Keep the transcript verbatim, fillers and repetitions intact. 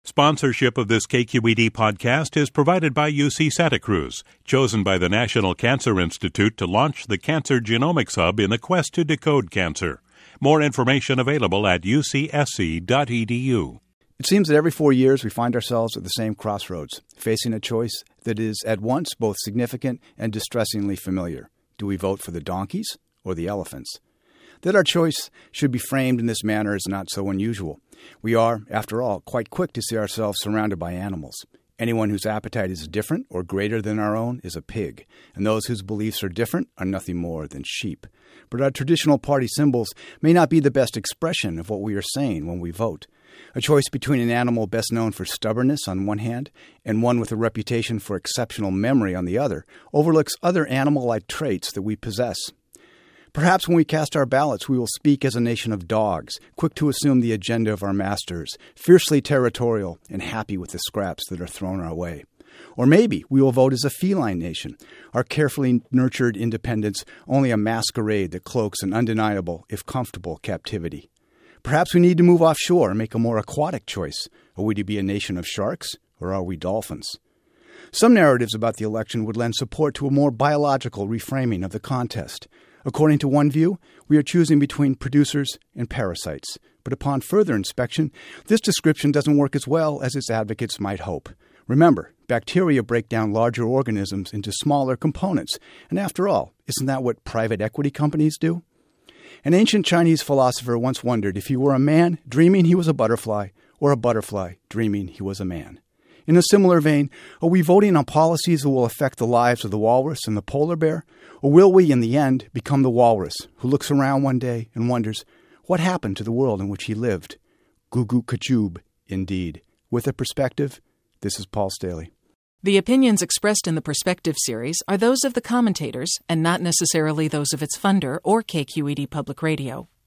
Sponsorship of this K Q E D podcast is provided by U C Santa Cruz, chosen by the National Cancer Institute to launch the Cancer Genomics Hub in the quest to decode cancer. More information available at u c s c dot e d u. It seems that every four years we find ourselves at the same crossroads, facing a choice that is at once both significant and distressingly familiar. Do we vote for the donkeys or the elephants? That our choice should be framed in this manner is not so unusual. We are, after all, quite quick to see ourselves surrounded by animals. Anyone whose appetite is different or greater than our own is a pig, and those whose beliefs are different are nothing more than sheep. But our traditional party symbols may not be the best expression of what we are saying when we vote. A choice between an animal best known for stubbornness on one hand and one with a reputation for exceptional memory on the other overlooks other animal-like traits that we possess. Perhaps when we cast our ballots, we will speak as a nation of dogs, quick to assume the agenda of our masters, fiercely territorial and happy with the scraps that are thrown our way. Or maybe we will vote as a feline nation, our carefully nurtured independence only a masquerade that cloaks an undeniable, if comfortable, captivity. Perhaps we need to move offshore and make a more aquatic choice. Are we to be a nation of sharks, or are we dolphins? Some narratives about the election would lend support to a more biological reframing of the contest. According to one view, we are choosing between producers and parasites. But upon further inspection, this description doesn't work as well as its advocates might hope. Remember, bacteria break down larger organisms into smaller components. And after all, isn't that what private equity companies do? An ancient Chinese philosopher once wondered if he were a man dreaming he was a butterfly or a butterfly dreaming he was a man. In a similar vein, are we voting on policies that will affect the lives of the walrus and the polar bear? Or will we, in the end, become the walrus who looks around one day and wonders, what happened to the world in which he lived? Goo-goo kajoob, indeed. With a perspective, this is Paul Staley. The opinions expressed in the Perspective series are those of the commentators and not necessarily those of its funder or K Q E D Public Radio.